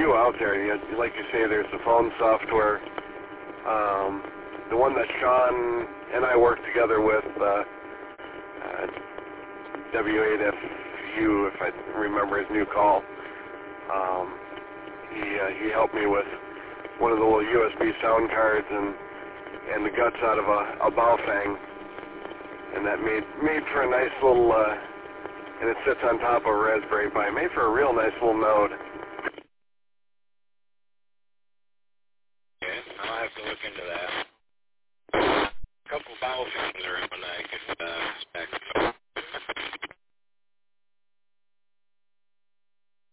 few out there. Like you say, there's the phone software. The one that Sean and I worked together with, W8FU, if I remember his new call. He helped me with one of the little USB sound cards and the guts out of a Baofeng, and that made for a nice little, and it sits on top of a Raspberry Pi. Made for a real nice little node. Okay, I'll have to look into that. A couple Baofengs are in when I get back.